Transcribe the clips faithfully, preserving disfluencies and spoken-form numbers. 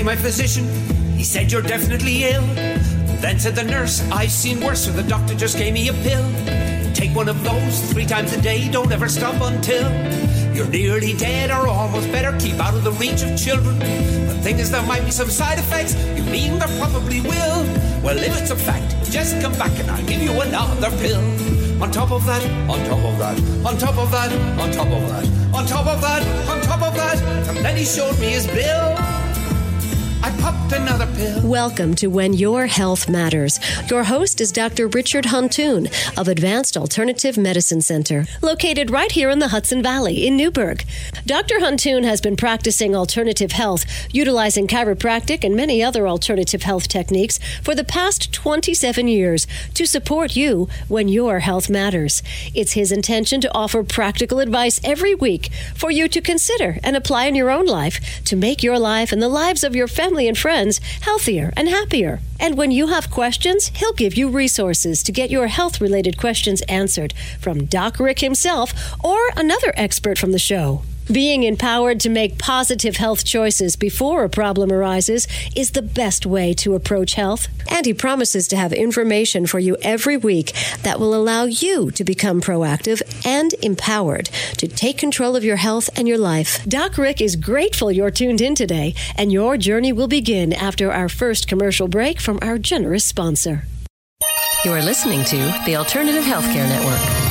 see my physician. He said, you're definitely ill. Then said the nurse, I've seen worse, so the doctor just gave me a pill. Take one of those three times a day, don't ever stop until you're nearly dead or almost better. Keep out of the reach of children. The thing is, there might be some side effects. You mean there probably will? Well, if it's a fact, just come back and I'll give you another pill. On top of that, on top of that, on top of that, on top of that, on top of that, on top of that, and then he showed me his bill. I popped another pill. Welcome to When Your Health Matters. Your host is Doctor Richard Huntoon of Advanced Alternative Medicine Center, located right here in the Hudson Valley in Newburgh. Doctor Huntoon has been practicing alternative health, utilizing chiropractic and many other alternative health techniques for the past twenty-seven years to support you when your health matters. It's his intention to offer practical advice every week for you to consider and apply in your own life to make your life and the lives of your family and friends healthier and happier. And when you have questions, he'll give you resources to get your health-related questions answered from Doc Rick himself or another expert from the show. Being empowered to make positive health choices before a problem arises is the best way to approach health. And he promises to have information for you every week that will allow you to become proactive and empowered to take control of your health and your life. Doc Rick is grateful you're tuned in today, and your journey will begin after our first commercial break from our generous sponsor. You are listening to the Alternative Healthcare Network.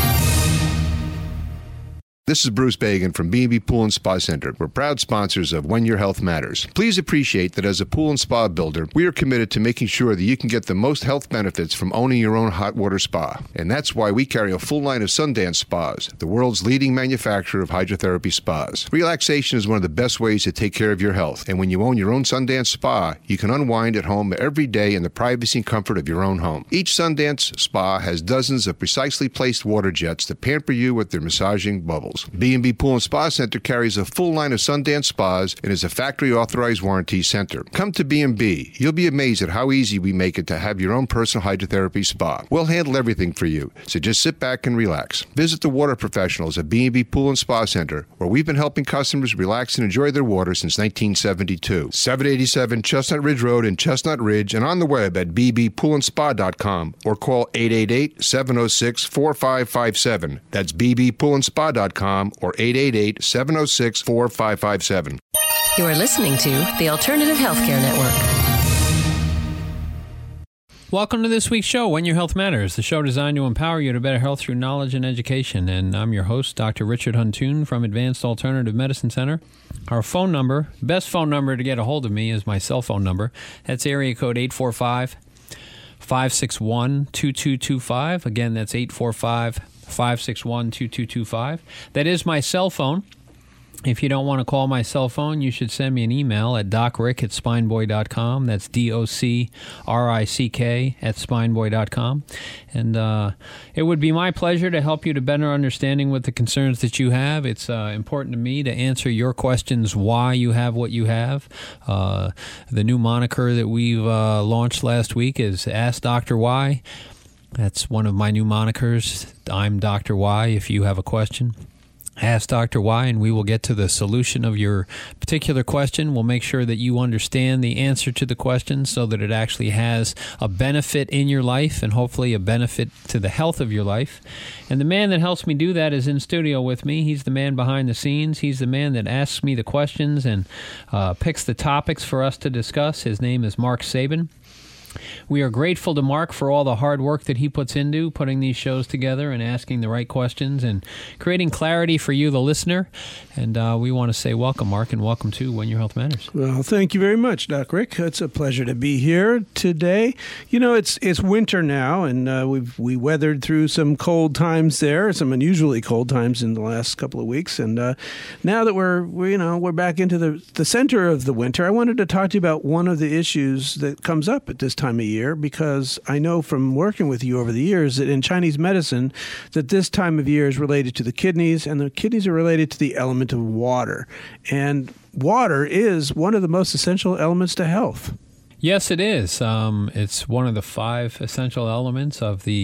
This is Bruce Bagan from B and B Pool and Spa Center. We're proud sponsors of When Your Health Matters. Please appreciate that as a pool and spa builder, we are committed to making sure that you can get the most health benefits from owning your own hot water spa. And that's why we carry a full line of Sundance Spas, the world's leading manufacturer of hydrotherapy spas. Relaxation is one of the best ways to take care of your health. And when you own your own Sundance Spa, you can unwind at home every day in the privacy and comfort of your own home. Each Sundance Spa has dozens of precisely placed water jets to pamper you with their massaging bubbles. B and B Pool and Spa Center carries a full line of Sundance Spas and is a factory-authorized warranty center. Come to B and B. You'll be amazed at how easy we make it to have your own personal hydrotherapy spa. We'll handle everything for you, so just sit back and relax. Visit the water professionals at B and B Pool and Spa Center, where we've been helping customers relax and enjoy their water since nineteen seventy-two. seven eighty-seven Chestnut Ridge Road in Chestnut Ridge and on the web at b b pool and spa dot com or call eight eight eight, seven oh six, four five five seven. That's b b pool and spa dot com or eight eight eight, seven oh six, four five five seven. You are listening to the Alternative Healthcare Network. Welcome to this week's show, When Your Health Matters, the show designed to empower you to better health through knowledge and education. And I'm your host, Doctor Richard Huntoon from Advanced Alternative Medicine Center. Our phone number, best phone number to get a hold of me is my cell phone number. That's area code eight four five, five six one, two two two five. Again, that's eight four five, five six one, two two two five. That is my cell phone. If you don't want to call my cell phone, you should send me an email at docrick at spineboy dot com. That's D O C R I C K at spineboy dot com. And uh, it would be my pleasure to help you to better understanding with the concerns that you have. It's uh, important to me to answer your questions why you have what you have. Uh, the new moniker that we've uh, launched last week is Ask Doctor Why. That's one of my new monikers. I'm Doctor Y if you have a question. Ask Doctor Y, and we will get to the solution of your particular question. We'll make sure that you understand the answer to the question so that it actually has a benefit in your life and hopefully a benefit to the health of your life. And the man that helps me do that is in studio with me. He's the man behind the scenes. He's the man that asks me the questions and uh, picks the topics for us to discuss. His name is Mark Sabin. We are grateful to Mark for all the hard work that he puts into putting these shows together and asking the right questions and creating clarity for you, the listener. And uh, we want to say welcome, Mark, and welcome to When Your Health Matters. Well, thank you very much, Doc Rick. It's a pleasure to be here today. You know, it's it's winter now, and uh, we've we weathered through some cold times there, some unusually cold times in the last couple of weeks. And uh, now that we're, we, you know, we're back into the, the center of the winter, I wanted to talk to you about one of the issues that comes up at this time of year, because I know from working with you over the years that in Chinese medicine that this time of year is related to the kidneys, and the kidneys are related to the element of water. And water is one of the most essential elements to health. Yes, it is. Um, it's one of the five essential elements of the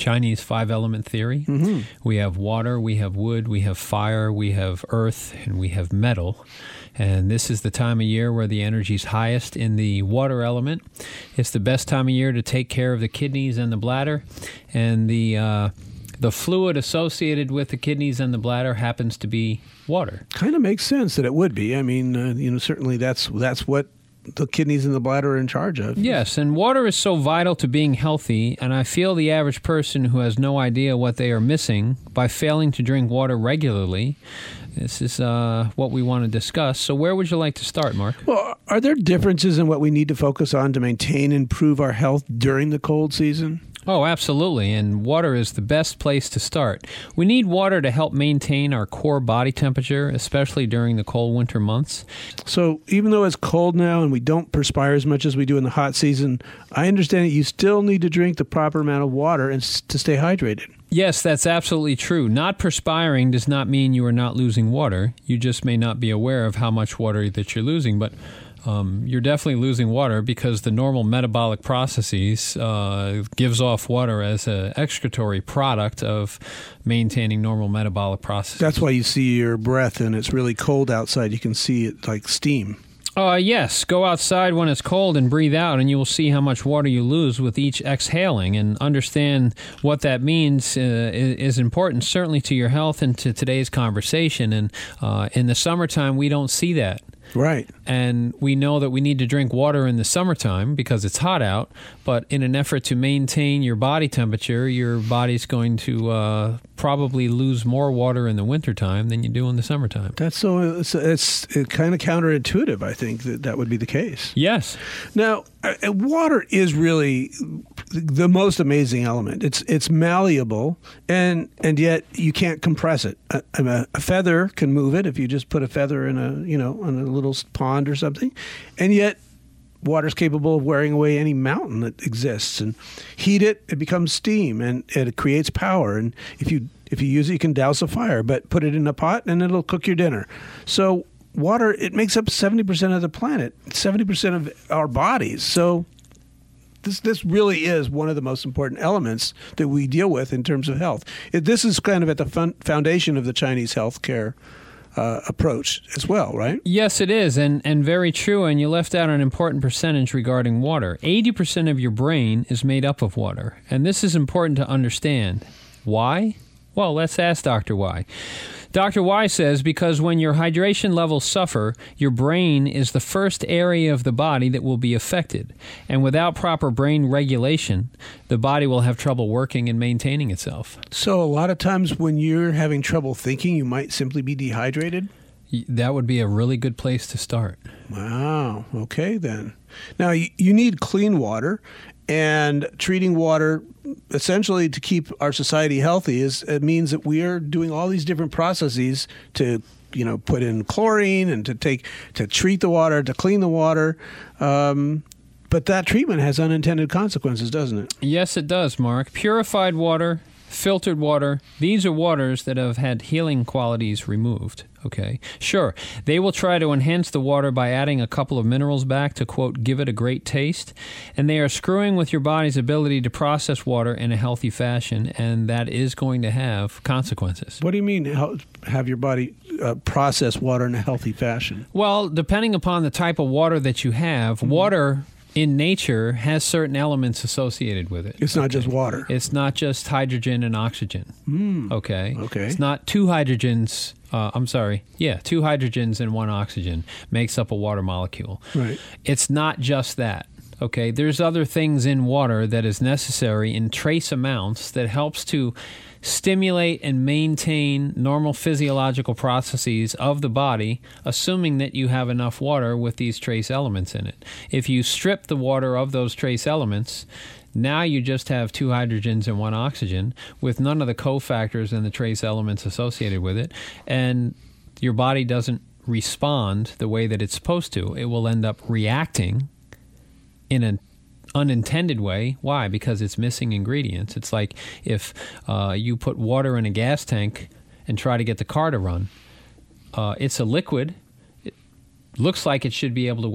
Chinese five-element theory. Mm-hmm. We have water, we have wood, we have fire, we have earth, and we have metal. And this is the time of year where the energy is highest in the water element. It's the best time of year to take care of the kidneys and the bladder. And the uh, the fluid associated with the kidneys and the bladder happens to be water. Kind of makes sense that it would be. I mean, uh, you know, certainly that's that's what the kidneys and the bladder are in charge of. Yes, and water is so vital to being healthy, and I feel the average person who has no idea what they are missing by failing to drink water regularly. This is uh, what we want to discuss. So where would you like to start, Mark? Well, are there differences in what we need to focus on to maintain and improve our health during the cold season? Oh, absolutely, and water is the best place to start. We need water to help maintain our core body temperature, especially during the cold winter months. So even though it's cold now and we don't perspire as much as we do in the hot season, I understand that you still need to drink the proper amount of water and s- to stay hydrated. Yes, that's absolutely true. Not perspiring does not mean you are not losing water. You just may not be aware of how much water that you're losing, but Um, you're definitely losing water because the normal metabolic processes uh, gives off water as an excretory product of maintaining normal metabolic processes. That's why you see your breath and it's really cold outside. You can see it like steam. Uh, yes, go outside when it's cold and breathe out, and you will see how much water you lose with each exhaling. And understand what that means uh, is important, certainly to your health and to today's conversation. And uh, in the summertime, we don't see that. Right. And we know that we need to drink water in the summertime because it's hot out, but in an effort to maintain your body temperature, your body's going to uh, probably lose more water in the wintertime than you do in the summertime. That's so, it's, it's kind of counterintuitive, I think, that that would be the case. Yes. Now, uh, water is really the most amazing element. It's it's malleable, and and yet you can't compress it. A, a, a feather can move it if you just put a feather in a you know in a little pond or something, and yet water's capable of wearing away any mountain that exists. And heat it, it becomes steam, and it creates power. And if you if you use it, you can douse a fire. But put it in a pot, and it'll cook your dinner. So water, it makes up seventy percent of the planet, seventy percent of our bodies. So This this really is one of the most important elements that we deal with in terms of health. It, this is kind of at the fun, foundation of the Chinese healthcare uh, approach as well, right? Yes, it is, and, and very true. And you left out an important percentage regarding water. eighty percent of your brain is made up of water, and this is important to understand. Why? Well, let's ask Doctor Y. Doctor Y says because when your hydration levels suffer, your brain is the first area of the body that will be affected. And without proper brain regulation, the body will have trouble working and maintaining itself. So a lot of times when you're having trouble thinking, you might simply be dehydrated? That would be a really good place to start. Wow. Okay, then. Now, you, you need clean water, and treating water essentially to keep our society healthy is it means that we are doing all these different processes to, you know, put in chlorine and to take to treat the water, to clean the water. Um, but that treatment has unintended consequences, doesn't it? Yes, it does, Mark. Purified water, filtered water, these are waters that have had healing qualities removed. Okay, sure. They will try to enhance the water by adding a couple of minerals back to, quote, give it a great taste. And they are screwing with your body's ability to process water in a healthy fashion, and that is going to have consequences. What do you mean, how, have your body uh, process water in a healthy fashion? Well, depending upon the type of water that you have, mm-hmm. water in nature has certain elements associated with it. It's not okay? just water. It's not just hydrogen and oxygen. Mm. Okay. Okay. It's not two hydrogens. Uh, I'm sorry. Yeah, two hydrogens and one oxygen makes up a water molecule. Right. It's not just that. Okay. There's other things in water that is necessary in trace amounts that helps to stimulate and maintain normal physiological processes of the body, assuming that you have enough water with these trace elements in it. If you strip the water of those trace elements, now you just have two hydrogens and one oxygen with none of the cofactors and the trace elements associated with it, and your body doesn't respond the way that it's supposed to. It will end up reacting in an unintended way. Why? Because it's missing ingredients. It's like if uh, you put water in a gas tank and try to get the car to run. Uh, it's a liquid. It looks like it should be able to work, but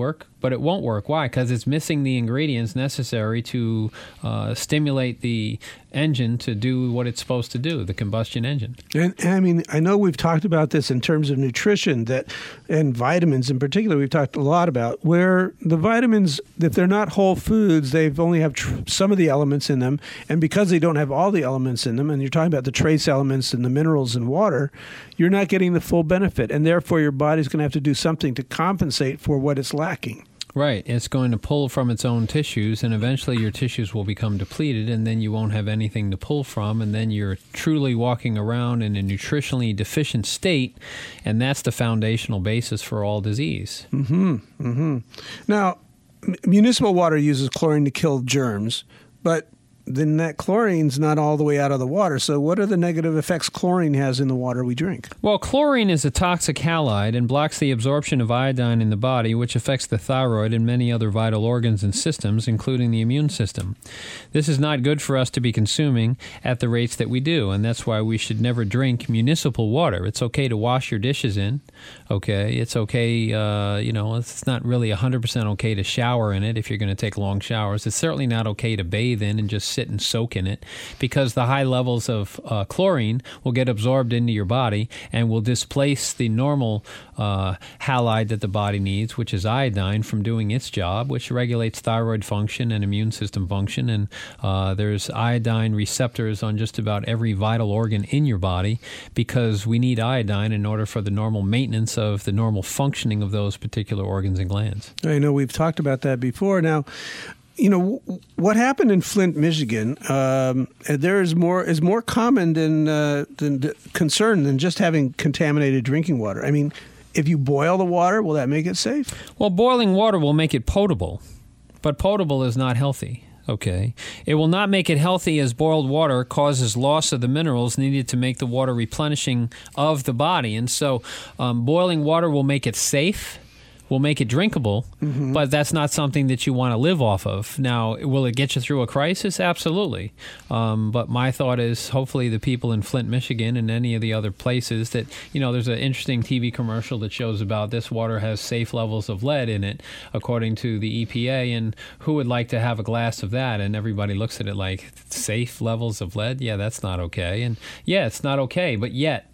but it won't work. Why? Because it's missing the ingredients necessary to uh, stimulate the engine to do what it's supposed to do, the combustion engine. And, and I mean, I know we've talked about this in terms of nutrition that, and vitamins in particular, we've talked a lot about, where the vitamins, if they're not whole foods, they only have tr- some of the elements in them. And because they don't have all the elements in them, and you're talking about the trace elements and the minerals in water, you're not getting the full benefit. And therefore, your body's going to have to do something to compensate for what it's lacking. Right. It's going to pull from its own tissues, and eventually your tissues will become depleted, and then you won't have anything to pull from, and then you're truly walking around in a nutritionally deficient state, and that's the foundational basis for all disease. Mm-hmm. Mm-hmm. Now, m- municipal water uses chlorine to kill germs, but then that chlorine's not all the way out of the water. So what are the negative effects chlorine has in the water we drink? Well, chlorine is a toxic halide and blocks the absorption of iodine in the body, which affects the thyroid and many other vital organs and systems, including the immune system. This is not good for us to be consuming at the rates that we do, and that's why we should never drink municipal water. It's okay to wash your dishes in, okay? It's okay, uh, you know, it's not really one hundred percent okay to shower in it if you're going to take long showers. It's certainly not okay to bathe in and just sit and soak in it, because the high levels of uh, chlorine will get absorbed into your body and will displace the normal uh, halide that the body needs, which is iodine, from doing its job, which regulates thyroid function and immune system function. And uh, there's iodine receptors on just about every vital organ in your body, because we need iodine in order for the normal maintenance of the normal functioning of those particular organs and glands. I know we've talked about that before. Now, you know, what happened in Flint, Michigan, um, there is more is more common than, uh, than than concern than just having contaminated drinking water. I mean, if you boil the water, will that make it safe? Well, boiling water will make it potable, but potable is not healthy. Okay. It will not make it healthy, as boiled water causes loss of the minerals needed to make the water replenishing of the body. And so um, boiling water will make it safe, will make it drinkable, mm-hmm. but that's not something that you want to live off of. Now, will it get you through a crisis? Absolutely. Um, but my thought is, hopefully the people in Flint, Michigan, and any of the other places that, you know, there's an interesting T V commercial that shows about this water has safe levels of lead in it, according to the E P A, and who would like to have a glass of that? And everybody looks at it like, safe levels of lead? Yeah, that's not okay. And yeah, it's not okay, but yet,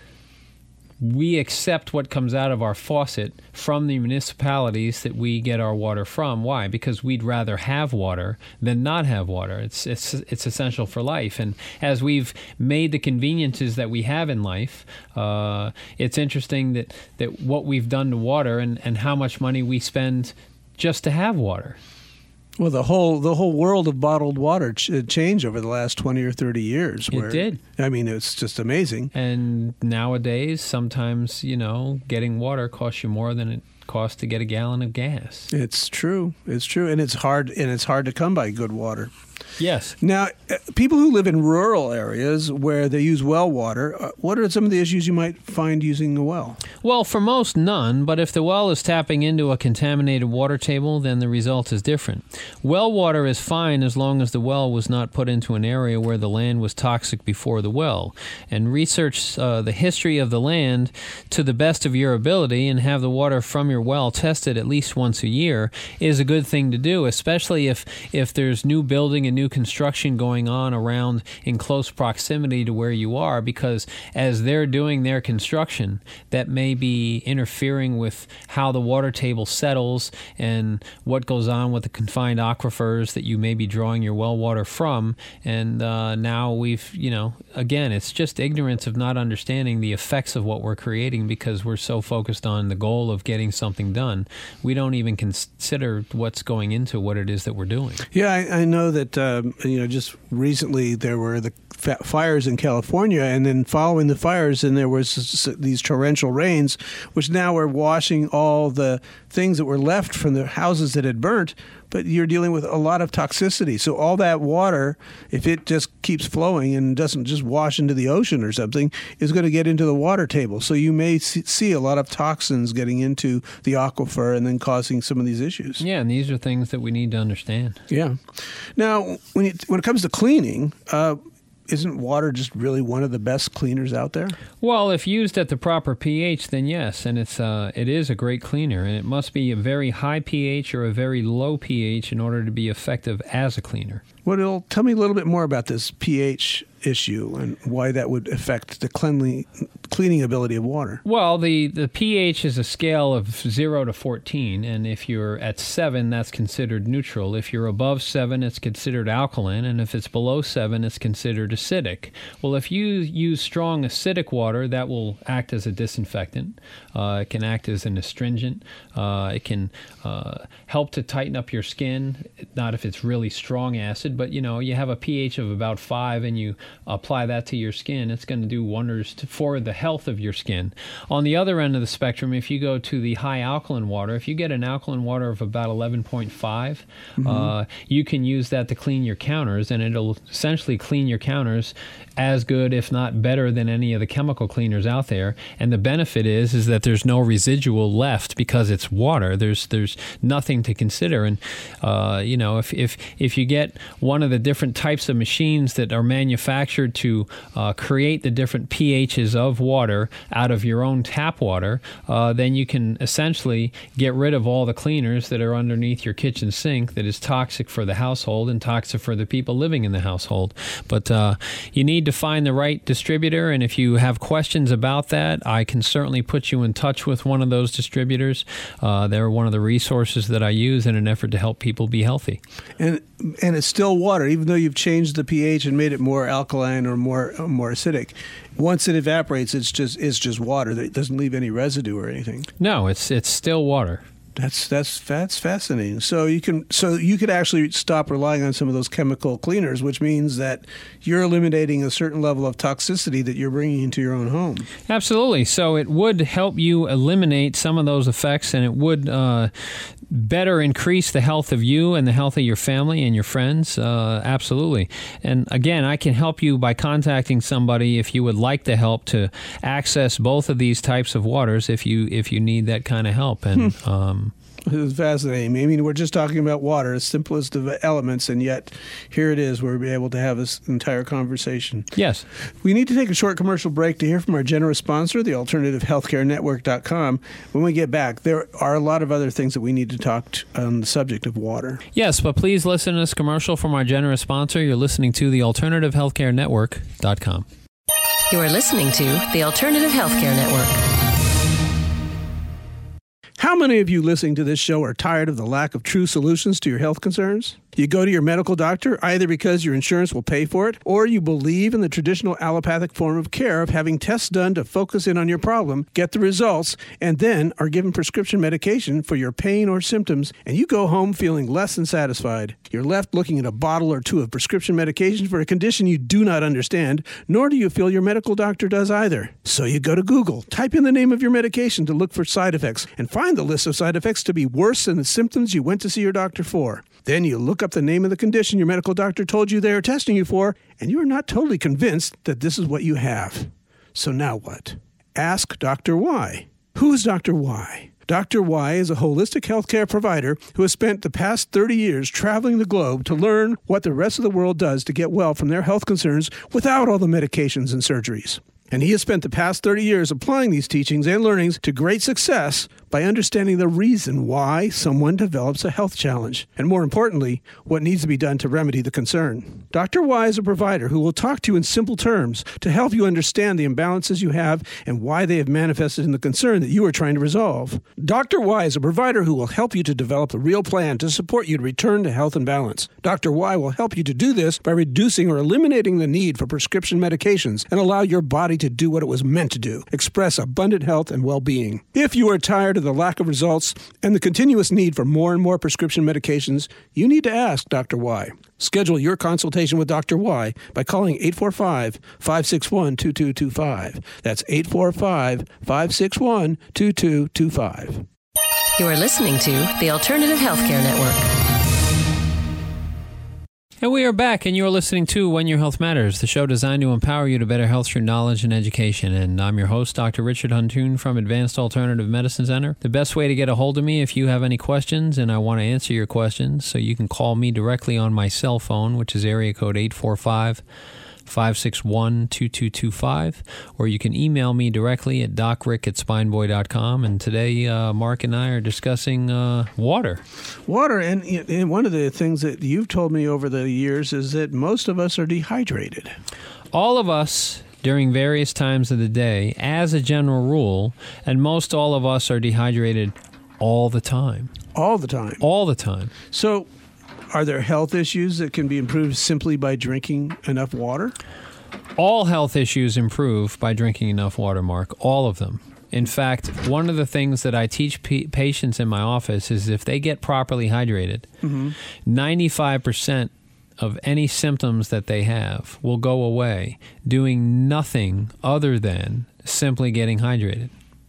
we accept what comes out of our faucet from the municipalities that we get our water from. Why? Because we'd rather have water than not have water. It's it's it's essential for life. And as we've made the conveniences that we have in life, uh, it's interesting that, that what we've done to water and, and how much money we spend just to have water. Well, the whole the whole world of bottled water ch- changed over the last twenty or thirty years. Where, it did. I mean, it's just amazing. And nowadays, sometimes, you know, getting water costs you more than it costs to get a gallon of gas. It's true. It's true. And it's hard, and it's hard to come by good water. Yes. Now, uh, people who live in rural areas where they use well water, uh, what are some of the issues you might find using a well? Well, for most, none. But if the well is tapping into a contaminated water table, then the result is different. Well water is fine as long as the well was not put into an area where the land was toxic before the well. And research uh, the history of the land to the best of your ability and have the water from your well tested at least once a year is a good thing to do, especially if, if there's new building and new construction going on around in close proximity to where you are, because as they're doing their construction, that may be interfering with how the water table settles and what goes on with the confined aquifers that you may be drawing your well water from. And uh, now we've, you know, again, it's just ignorance of not understanding the effects of what we're creating, because we're so focused on the goal of getting something done. We don't even consider what's going into what it is that we're doing. Yeah, I, I know that Um, you know, just recently there were the fa- fires in California, and then following the fires, and there was s- these torrential rains, which now are washing all the things that were left from the houses that had burnt. But you're dealing with a lot of toxicity. So all that water, if it just keeps flowing and doesn't just wash into the ocean or something, is going to get into the water table. So you may see a lot of toxins getting into the aquifer and then causing some of these issues. Yeah, and these are things that we need to understand. Yeah. Now, when, you, when it comes to cleaning, uh, isn't water just really one of the best cleaners out there? Well, if used at the proper pH, then yes, and it's uh, it is a great cleaner, and it must be a very high pH or a very low pH in order to be effective as a cleaner. Well, tell me a little bit more about this pH issue and why that would affect the cleanly, cleaning ability of water. Well, the, the pH is a scale of zero to fourteen, and if you're at seven, that's considered neutral. If you're above seven, it's considered alkaline, and if it's below seven, it's considered acidic. Well, if you use strong acidic water, that will act as a disinfectant. Uh, it can act as an astringent. Uh, it can uh, help to tighten up your skin, not if it's really strong acid, but, you know, you have a pH of about five and you apply that to your skin, it's going to do wonders to, for the health of your skin. On the other end of the spectrum, if you go to the high alkaline water, if you get an alkaline water of about eleven point five, mm-hmm. uh, you can use that to clean your counters, and it'll essentially clean your counters as good, if not better, than any of the chemical cleaners out there. And the benefit is is that there's no residual left because it's water. There's there's nothing to consider. And uh, you know, if if if you get one of the different types of machines that are manufactured to uh, create the different pHs of water out of your own tap water, uh, then you can essentially get rid of all the cleaners that are underneath your kitchen sink that is toxic for the household and toxic for the people living in the household. But uh, you need to find the right distributor, and if you have questions about that, I can certainly put you in touch with one of those distributors. Uh, they're one of the resources that I use in an effort to help people be healthy. And and it's still water, even though you've changed the pH and made it more alkaline or more uh, more acidic. Once it evaporates, it's just it's just water. It doesn't leave any residue or anything. No, it's it's still water. That's that's that's fascinating. So you can so you could actually stop relying on some of those chemical cleaners, which means that you're eliminating a certain level of toxicity that you're bringing into your own home. Absolutely. So it would help you eliminate some of those effects, and it would uh, better increase the health of you and the health of your family and your friends. Uh, absolutely. And again, I can help you by contacting somebody if you would like the help to access both of these types of waters if you if you need that kind of help. And hmm. um, It was fascinating. I mean, we're just talking about water, the simplest of elements, and yet here it is. We're able to have this entire conversation. Yes. We need to take a short commercial break to hear from our generous sponsor, the alternative healthcare network dot com. When we get back, there are a lot of other things that we need to talk to on the subject of water. Yes, but please listen to this commercial from our generous sponsor. You're listening to the alternative healthcare network dot com. You are listening to the Alternative Healthcare Network. How many of you listening to this show are tired of the lack of true solutions to your health concerns? You go to your medical doctor either because your insurance will pay for it or you believe in the traditional allopathic form of care of having tests done to focus in on your problem, get the results, and then are given prescription medication for your pain or symptoms, and you go home feeling less than satisfied. You're left looking at a bottle or two of prescription medication for a condition you do not understand, nor do you feel your medical doctor does either. So you go to Google, type in the name of your medication to look for side effects, and find the list of side effects to be worse than the symptoms you went to see your doctor for. Then you look up the name of the condition your medical doctor told you they are testing you for, and you are not totally convinced that this is what you have. So now what? Ask Doctor Y. Who is Doctor Y? Doctor Y is a holistic healthcare provider who has spent the past thirty years traveling the globe to learn what the rest of the world does to get well from their health concerns without all the medications and surgeries. And he has spent the past thirty years applying these teachings and learnings to great success by understanding the reason why someone develops a health challenge, and more importantly, what needs to be done to remedy the concern. Doctor Y is a provider who will talk to you in simple terms to help you understand the imbalances you have and why they have manifested in the concern that you are trying to resolve. Doctor Y is a provider who will help you to develop a real plan to support you to return to health and balance. Doctor Y will help you to do this by reducing or eliminating the need for prescription medications and allow your body to do what it was meant to do, express abundant health and well-being. If you are tired of the lack of results and the continuous need for more and more prescription medications, you need to ask Doctor Y. Schedule your consultation with Doctor Y by calling eight four five, five six one, two two two five. That's eight four five, five six one, two two two five. You are listening to the Alternative Healthcare Network. And we are back, and you are listening to When Your Health Matters, the show designed to empower you to better health through knowledge and education. And I'm your host, Doctor Richard Huntoon from Advanced Alternative Medicine Center. The best way to get a hold of me if you have any questions, and I want to answer your questions, so you can call me directly on my cell phone, which is area code eight four five, five six one, two two two five, or you can email me directly at docrick at spineboy dot com. And today, uh, Mark and I are discussing uh, water. Water, and, and one of the things that you've told me over the years is that most of us are dehydrated. All of us, during various times of the day, as a general rule, and most all of us are dehydrated all the time. All the time? All the time. So, are there health issues that can be improved simply by drinking enough water? All health issues improve by drinking enough water, Mark. All of them. In fact, one of the things that I teach p- patients in my office is if they get properly hydrated, mm-hmm. ninety-five percent of any symptoms that they have will go away doing nothing other than simply getting hydrated.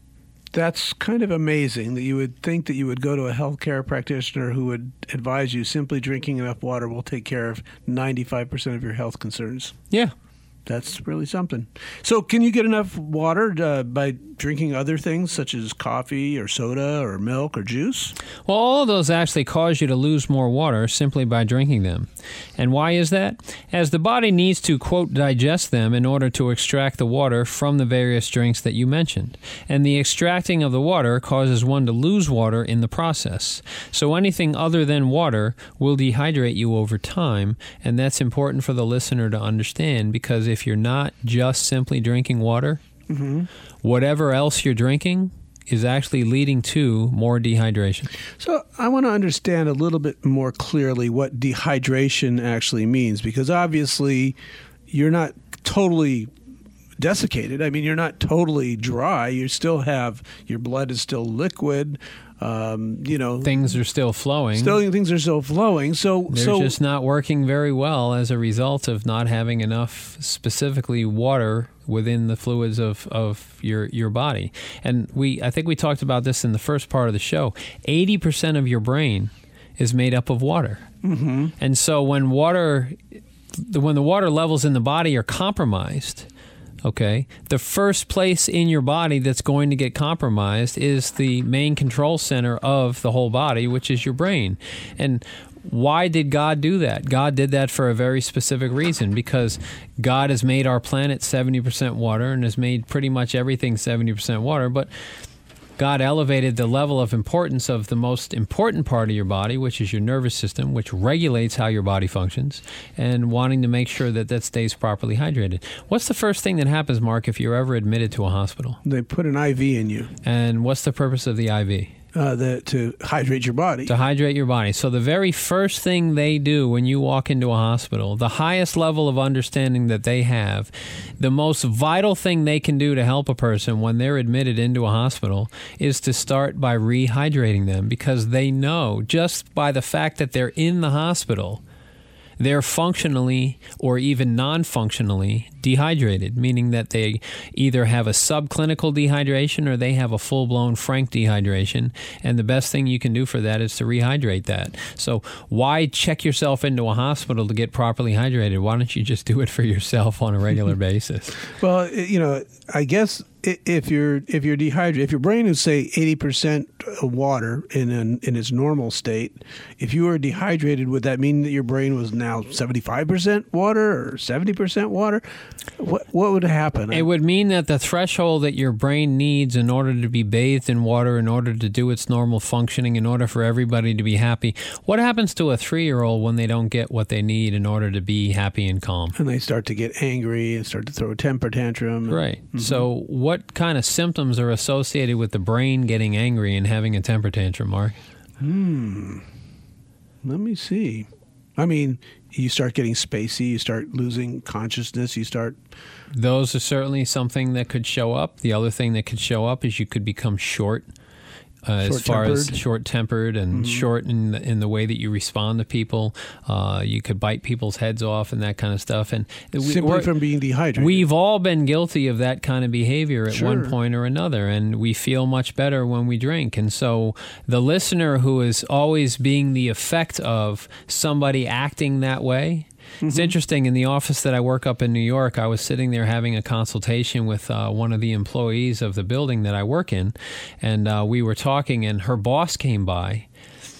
That's kind of amazing that you would think that you would go to a healthcare practitioner who would advise you simply drinking enough water will take care of ninety-five percent of your health concerns. Yeah. That's really something. So can you get enough water uh, by drinking other things such as coffee or soda or milk or juice? Well, all of those actually cause you to lose more water simply by drinking them. And why is that? As the body needs to, quote, digest them in order to extract the water from the various drinks that you mentioned. And the extracting of the water causes one to lose water in the process. So anything other than water will dehydrate you over time, and that's important for the listener to understand, because if you're not just simply drinking water, mm-hmm. whatever else you're drinking is actually leading to more dehydration. So I want to understand a little bit more clearly what dehydration actually means, because obviously you're not totally desiccated. I mean, you're not totally dry. You still have, your blood is still liquid. Um, you know, things are still flowing. Still, things are still flowing. So they're so, just not working very well as a result of not having enough, specifically water, within the fluids of, of your your body. And we, I think we talked about this in the first part of the show. eighty percent of your brain is made up of water, mm-hmm. and so when water, when the water levels in the body are compromised. Okay, the first place in your body that's going to get compromised is the main control center of the whole body, which is your brain. And why did God do that? God did that for a very specific reason, because God has made our planet seventy percent water and has made pretty much everything seventy percent water, but God elevated the level of importance of the most important part of your body, which is your nervous system, which regulates how your body functions, and wanting to make sure that that stays properly hydrated. What's the first thing that happens, Mark, if you're ever admitted to a hospital? They put an I V in you. And what's the purpose of the I V? Uh, the, to hydrate your body. To hydrate your body. So the very first thing they do when you walk into a hospital, the highest level of understanding that they have, the most vital thing they can do to help a person when they're admitted into a hospital is to start by rehydrating them, because they know just by the fact that they're in the hospital, they're functionally or even non-functionally dehydrated, meaning that they either have a subclinical dehydration or they have a full-blown frank dehydration, and the best thing you can do for that is to rehydrate that. So why check yourself into a hospital to get properly hydrated? Why don't you just do it for yourself on a regular basis? Well, you know, I guess if you're if you're dehydrated, if your brain is, say, eighty percent water in an, in its normal state, if you were dehydrated, would that mean that your brain was now seventy-five percent water or seventy percent water? What what would happen? It would mean that the threshold that your brain needs in order to be bathed in water, in order to do its normal functioning, in order for everybody to be happy. What happens to a three-year-old when they don't get what they need in order to be happy and calm? And they start to get angry and start to throw a temper tantrum. And, right. Mm-hmm. So what kind of symptoms are associated with the brain getting angry and having a temper tantrum, Mark? Hmm. Let me see. I mean, you start getting spacey, you start losing consciousness, you start... Those are certainly something that could show up. The other thing that could show up is you could become short. Uh, as far as short-tempered and mm-hmm. short in the, in the way that you respond to people. Uh, you could bite people's heads off and that kind of stuff. And Simply from being dehydrated. We've all been guilty of that kind of behavior at sure. one point or another, and we feel much better when we drink. And so the listener who is always being the effect of somebody acting that way, mm-hmm. it's interesting. In the office that I work up in New York, I was sitting there having a consultation with uh, one of the employees of the building that I work in, and uh, we were talking, and her boss came by,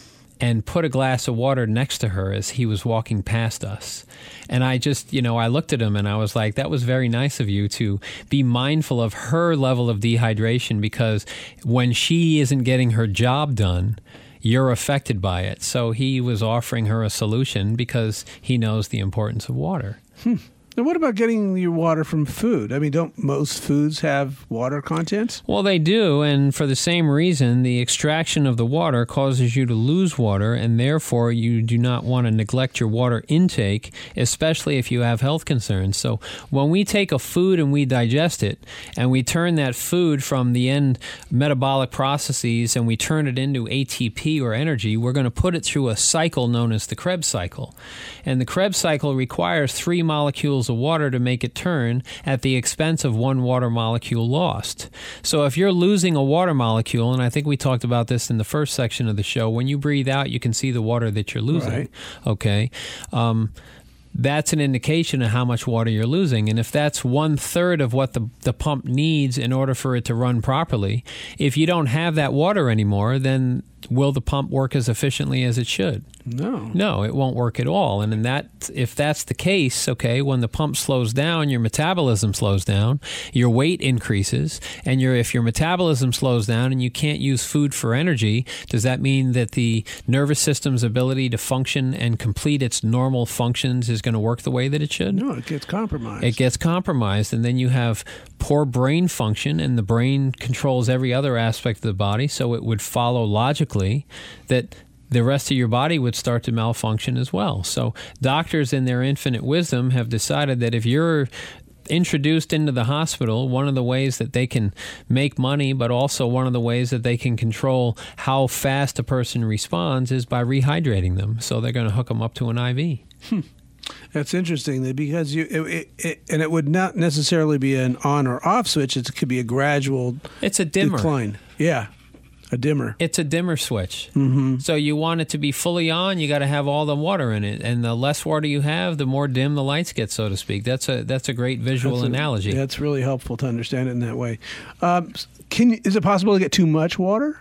and put a glass of water next to her as he was walking past us. And I just, you know, I looked at him and I was like, that was very nice of you to be mindful of her level of dehydration, because when she isn't getting her job done, you're affected by it. So he was offering her a solution because he knows the importance of water. Hmm. Now, what about getting your water from food? I mean, don't most foods have water content? Well, they do, and for the same reason, the extraction of the water causes you to lose water, and therefore you do not want to neglect your water intake, especially if you have health concerns. So when we take a food and we digest it, and we turn that food from the end metabolic processes and we turn it into A T P or energy, we're going to put it through a cycle known as the Krebs cycle. And the Krebs cycle requires three molecules of water to make it turn at the expense of one water molecule lost. So if you're losing a water molecule, and I think we talked about this in the first section of the show, when you breathe out, you can see the water that you're losing. Right. Okay. Um, that's an indication of how much water you're losing. And if that's one third of what the, the pump needs in order for it to run properly, if you don't have that water anymore, then will the pump work as efficiently as it should? No. No, it won't work at all. And in that, if that's the case, okay, when the pump slows down, your metabolism slows down, your weight increases, and your if your metabolism slows down and you can't use food for energy, does that mean that the nervous system's ability to function and complete its normal functions is going to work the way that it should? No, it gets compromised. It gets compromised, and then you have poor brain function, and the brain controls every other aspect of the body, so it would follow logically that the rest of your body would start to malfunction as well. So doctors in their infinite wisdom have decided that if you're introduced into the hospital, one of the ways that they can make money, but also one of the ways that they can control how fast a person responds, is by rehydrating them. So they're going to hook them up to an I V. Hmm. That's interesting, because you it, it, it, and it would not necessarily be an on or off switch. It could be a gradual It's a dimmer. decline. Yeah, a dimmer. It's a dimmer switch. Mm-hmm. So you want it to be fully on, you got to have all the water in it. And the less water you have, the more dim the lights get, so to speak. That's a that's a great visual that's a, analogy. That's really helpful to understand it in that way. Um, can Is it possible to get too much water?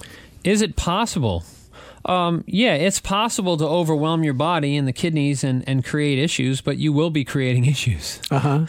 Is it possible? Um, yeah, it's possible to overwhelm your body and the kidneys and, and create issues, but you will be creating issues. Uh-huh.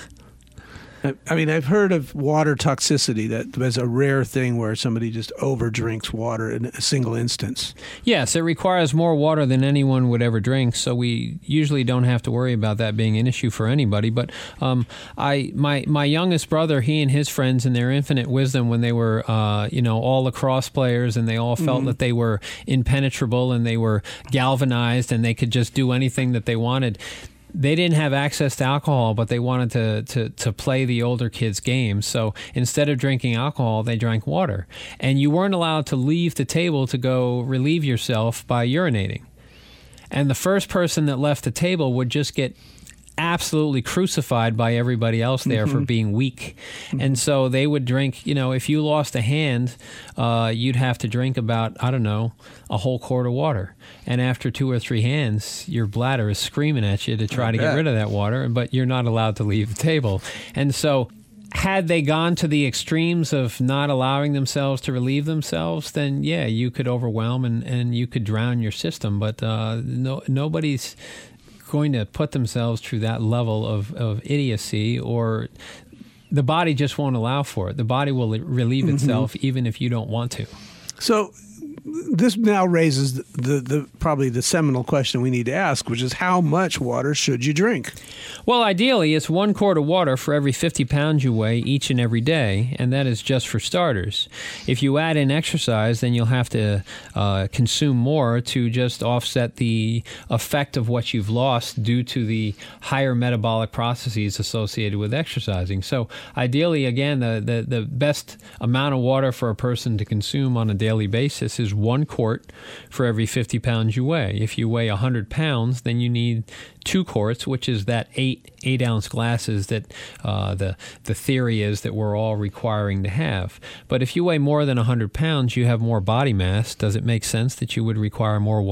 I mean, I've heard of water toxicity. That is a rare thing where somebody just overdrinks water in a single instance. Yes, it requires more water than anyone would ever drink, so we usually don't have to worry about that being an issue for anybody. But um, I, my my youngest brother, he and his friends, in their infinite wisdom, when they were, uh, you know, all lacrosse players, and they all felt mm-hmm. that they were impenetrable and they were galvanized and they could just do anything that they wanted. They didn't have access to alcohol, but they wanted to, to, to play the older kids' games. So instead of drinking alcohol, they drank water. And you weren't allowed to leave the table to go relieve yourself by urinating. And the first person that left the table would just get absolutely crucified by everybody else there mm-hmm. for being weak. Mm-hmm. And so they would drink, you know, if you lost a hand, uh, you'd have to drink about, I don't know, a whole quart of water. And after two or three hands, your bladder is screaming at you to try I to bet. get rid of that water, but you're not allowed to leave the table. And so had they gone to the extremes of not allowing themselves to relieve themselves, then yeah, you could overwhelm and, and you could drown your system. But uh, no, nobody's going to put themselves through that level of, of idiocy, or the body just won't allow for it. The body will relieve mm-hmm. itself even if you don't want to. So this now raises the, the, the probably the seminal question we need to ask, which is how much water should you drink? Well, ideally, it's one quart of water for every fifty pounds you weigh each and every day, and that is just for starters. If you add in exercise, then you'll have to uh, consume more to just offset the effect of what you've lost due to the higher metabolic processes associated with exercising. So ideally, again, the, the, the best amount of water for a person to consume on a daily basis is one quart for every fifty pounds you weigh. If you weigh one hundred pounds, then you need two quarts, which is that eight eight-ounce glasses that uh, the, the theory is that we're all requiring to have. But if you weigh more than one hundred pounds, you have more body mass. Does it make sense that you would require more water?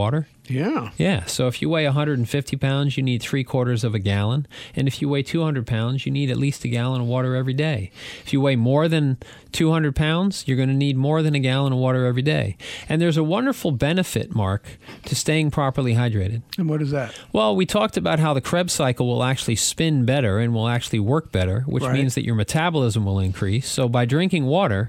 Yeah. Yeah. So if you weigh one hundred fifty pounds, you need three quarters of a gallon. And if you weigh two hundred pounds, you need at least a gallon of water every day. If you weigh more than two hundred pounds, you're going to need more than a gallon of water every day. And there's a wonderful benefit, Mark, to staying properly hydrated. And what is that? Well, we talked about how the Krebs cycle will actually spin better and will actually work better, which Right. means that your metabolism will increase. So by drinking water,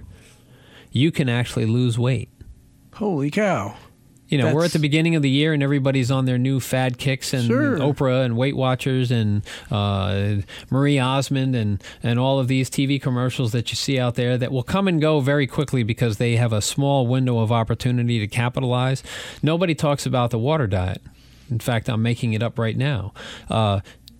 you can actually lose weight. Holy cow. You know, That's- we're at the beginning of the year and everybody's on their new fad kicks and Sure. Oprah and Weight Watchers and uh, Marie Osmond and, and all of these T V commercials that you see out there that will come and go very quickly because they have a small window of opportunity to capitalize. Nobody talks about the water diet. In fact, I'm making it up right now. Uh,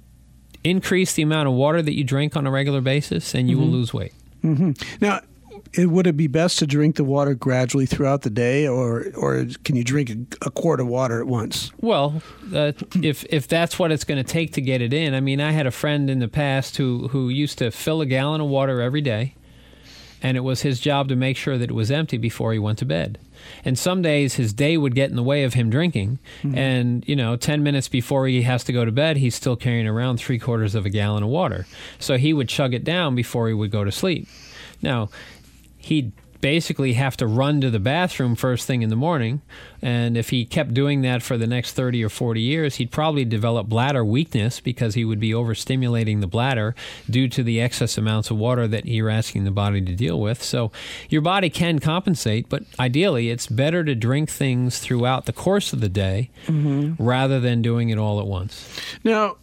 increase the amount of water that you drink on a regular basis and you Mm-hmm. will lose weight. Mm-hmm. Now, it, would it be best to drink the water gradually throughout the day, or or can you drink a, a quart of water at once? Well, uh, if if that's what it's going to take to get it in, I mean, I had a friend in the past who, who used to fill a gallon of water every day, and it was his job to make sure that it was empty before he went to bed. And some days his day would get in the way of him drinking, mm-hmm. and, you know, ten minutes before he has to go to bed, he's still carrying around three quarters of a gallon of water. So he would chug it down before he would go to sleep. Now, he'd basically have to run to the bathroom first thing in the morning, and if he kept doing that for the next thirty or forty years, he'd probably develop bladder weakness because he would be overstimulating the bladder due to the excess amounts of water that you're asking the body to deal with. So your body can compensate, but ideally it's better to drink things throughout the course of the day mm-hmm. rather than doing it all at once. Now,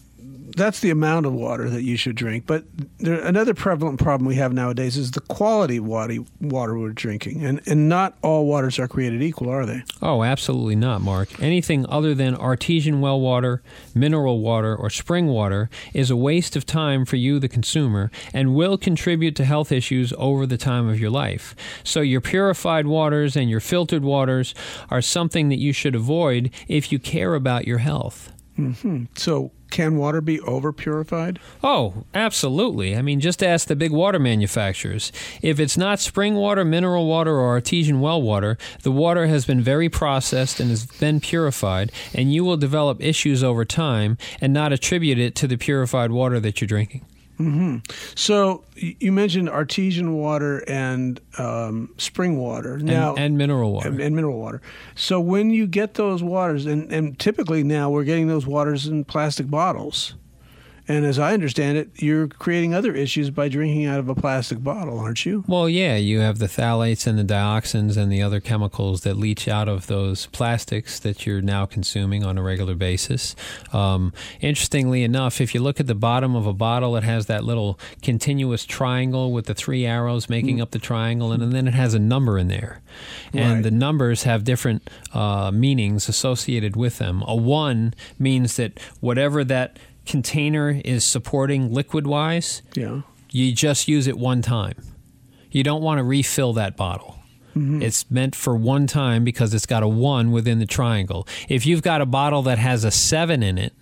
that's the amount of water that you should drink. But there, another prevalent problem we have nowadays is the quality of water, water we're drinking. And, and not all waters are created equal, are they? Oh, absolutely not, Mark. Anything other than artesian well water, mineral water, or spring water is a waste of time for you, the consumer, and will contribute to health issues over the time of your life. So your purified waters and your filtered waters are something that you should avoid if you care about your health. Mm-hmm. So can water be over-purified? Oh, absolutely. I mean, just ask the big water manufacturers. If it's not spring water, mineral water, or artesian well water, the water has been very processed and has been purified, and you will develop issues over time and not attribute it to the purified water that you're drinking. Mm-hmm. So you mentioned artesian water and um, spring water now, and, and mineral water. And, and mineral water. So when you get those waters, and, and typically now we're getting those waters in plastic bottles. And as I understand it, you're creating other issues by drinking out of a plastic bottle, aren't you? Well, yeah, you have the phthalates and the dioxins and the other chemicals that leach out of those plastics that you're now consuming on a regular basis. Um, interestingly enough, if you look at the bottom of a bottle, it has that little continuous triangle with the three arrows making mm. up the triangle, and, and then it has a number in there. And right. the numbers have different uh, meanings associated with them. A one means that whatever that container is supporting liquid-wise, yeah. you just use it one time. You don't want to refill that bottle. Mm-hmm. It's meant for one time because it's got a one within the triangle. If you've got a bottle that has a seven in it,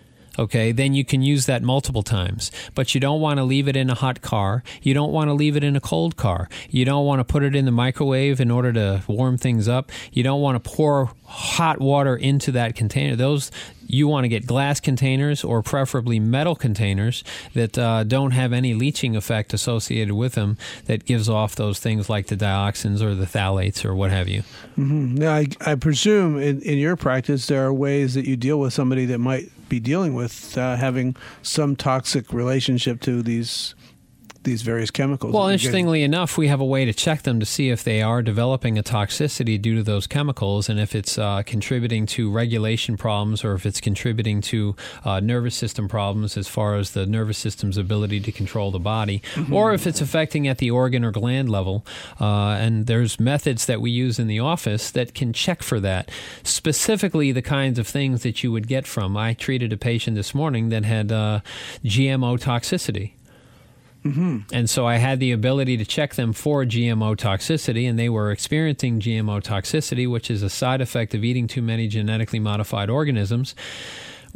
okay, then you can use that multiple times. But you don't want to leave it in a hot car. You don't want to leave it in a cold car. You don't want to put it in the microwave in order to warm things up. You don't want to pour hot water into that container. Those you want to get glass containers or preferably metal containers that uh, don't have any leaching effect associated with them that gives off those things like the dioxins or the phthalates or what have you. Mm-hmm. Now, I, I presume in, in your practice there are ways that you deal with somebody that might be dealing with uh, having some toxic relationship to these these various chemicals. Well, interestingly enough, we have a way to check them to see if they are developing a toxicity due to those chemicals, and if it's uh, contributing to regulation problems or if it's contributing to uh, nervous system problems as far as the nervous system's ability to control the body, mm-hmm. or if it's affecting at the organ or gland level. Uh, and there's methods that we use in the office that can check for that, specifically the kinds of things that you would get from. I treated a patient this morning that had uh, G M O toxicity. Mm-hmm. And so I had the ability to check them for G M O toxicity, and they were experiencing G M O toxicity, which is a side effect of eating too many genetically modified organisms.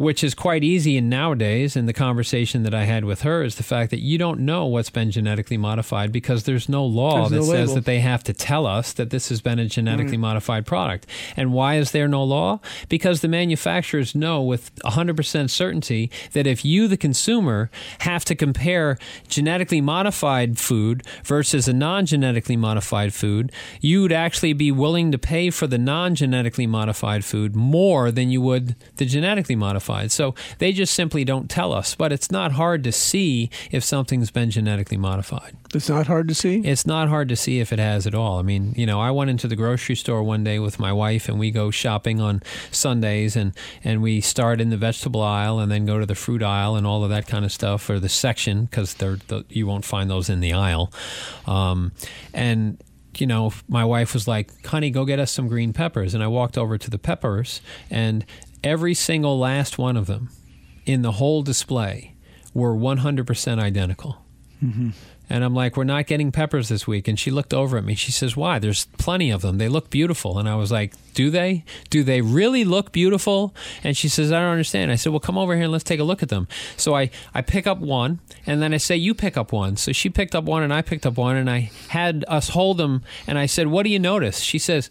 which is quite easy in nowadays. And the conversation that I had with her is the fact that you don't know what's been genetically modified because there's no law There's that no says label. that they have to tell us that this has been a genetically mm. modified product. And why is there no law? Because the manufacturers know with one hundred percent certainty that if you, the consumer, have to compare genetically modified food versus a non-genetically modified food, you'd actually be willing to pay for the non-genetically modified food more than you would the genetically modified. So they just simply don't tell us. But it's not hard to see if something's been genetically modified. It's not hard to see? It's not hard to see if it has at all. I mean, you know, I went into the grocery store one day with my wife, and we go shopping on Sundays, and, and we start in the vegetable aisle and then go to the fruit aisle and all of that kind of stuff, or the section, because they're the, you won't find those in the aisle. Um, and you know, my wife was like, honey, go get us some green peppers. And I walked over to the peppers, and every single last one of them in the whole display were one hundred percent identical. Mm-hmm. And I'm like, we're not getting peppers this week. And she looked over at me. She says, why? There's plenty of them. They look beautiful. And I was like, do they? Do they really look beautiful? And she says, I don't understand. I said, well, come over here and let's take a look at them. So I, I pick up one, and then I say, you pick up one. So she picked up one, and I picked up one, and I had us hold them. And I said, what do you notice? She says,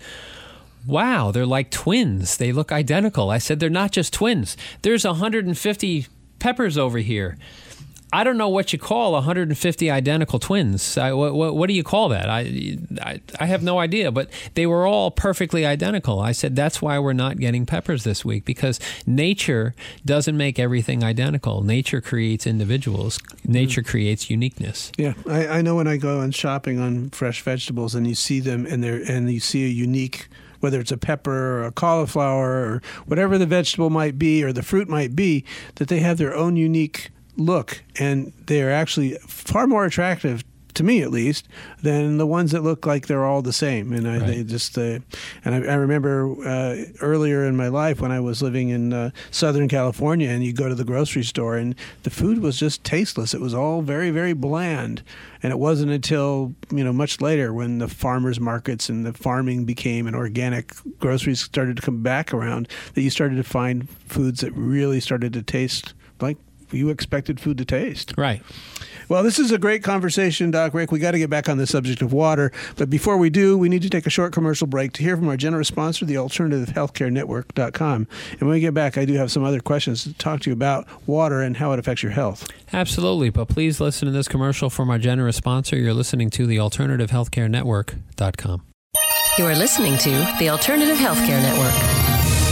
wow, they're like twins. They look identical. I said, they're not just twins. There's one hundred fifty peppers over here. I don't know what you call one hundred fifty identical twins. I, what, what, what do you call that? I, I I have no idea, but they were all perfectly identical. I said, that's why we're not getting peppers this week, because nature doesn't make everything identical. Nature creates individuals. Nature mm-hmm. creates uniqueness. Yeah, I, I know when I go on shopping on fresh vegetables and you see them and they're and you see a unique, whether it's a pepper or a cauliflower or whatever the vegetable might be or the fruit might be, that they have their own unique look, and they're actually far more attractive, to me at least, than the ones that look like they're all the same. And I right. they just uh, and I, I remember uh, earlier in my life when I was living in uh, Southern California, and you go to the grocery store and the food was just tasteless. It was all very, very bland. And it wasn't until, you know, much later when the farmers markets and the farming became and organic groceries started to come back around that you started to find foods that really started to taste like you expected food to taste. Right. Well, this is a great conversation, Doc Rick. We got to get back on the subject of water. But before we do, we need to take a short commercial break to hear from our generous sponsor, the alternative healthcare network dot com. And when we get back, I do have some other questions to talk to you about water and how it affects your health. Absolutely. But please listen to this commercial from our generous sponsor. You're listening to the alternative healthcare network dot com. You are listening to the Alternative Healthcare Network.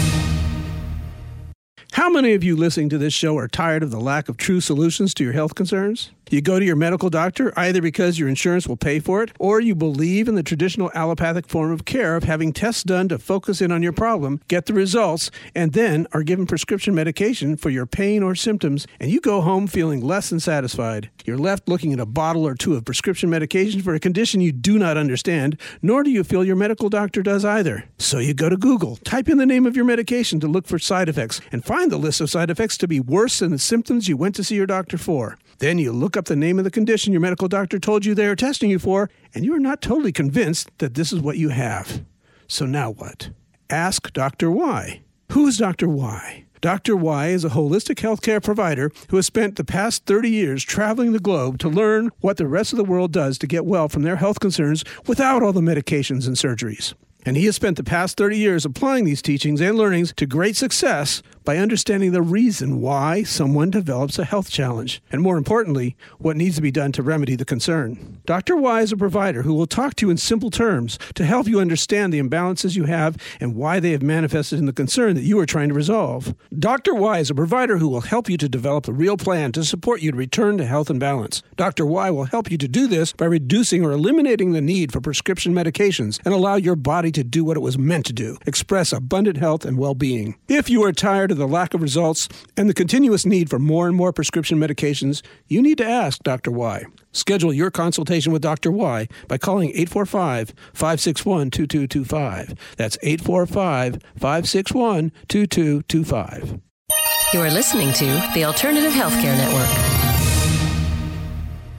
How many of you listening to this show are tired of the lack of true solutions to your health concerns? You go to your medical doctor either because your insurance will pay for it, or you believe in the traditional allopathic form of care of having tests done to focus in on your problem, get the results, and then are given prescription medication for your pain or symptoms, and you go home feeling less than satisfied. You're left looking at a bottle or two of prescription medication for a condition you do not understand, nor do you feel your medical doctor does either. So you go to Google, type in the name of your medication to look for side effects, and find the list of side effects to be worse than the symptoms you went to see your doctor for. Then you look up the name of the condition your medical doctor told you they are testing you for, and you are not totally convinced that this is what you have. So now what? Ask Doctor Y. Who is Doctor Y? Doctor Y is a holistic healthcare provider who has spent the past thirty years traveling the globe to learn what the rest of the world does to get well from their health concerns without all the medications and surgeries. And he has spent the past thirty years applying these teachings and learnings to great success by understanding the reason why someone develops a health challenge, and more importantly, what needs to be done to remedy the concern. Doctor Y is a provider who will talk to you in simple terms to help you understand the imbalances you have and why they have manifested in the concern that you are trying to resolve. Doctor Y is a provider who will help you to develop a real plan to support you to return to health and balance. Doctor Y will help you to do this by reducing or eliminating the need for prescription medications and allow your body to do what it was meant to do, express abundant health and well-being. If you are tired of the lack of results and the continuous need for more and more prescription medications, you need to ask Doctor Y. Schedule your consultation with Doctor Y by calling eight four five, five six one, two two two five. That's eight four five, five six one, two two two five. You are listening to the Alternative Healthcare Network.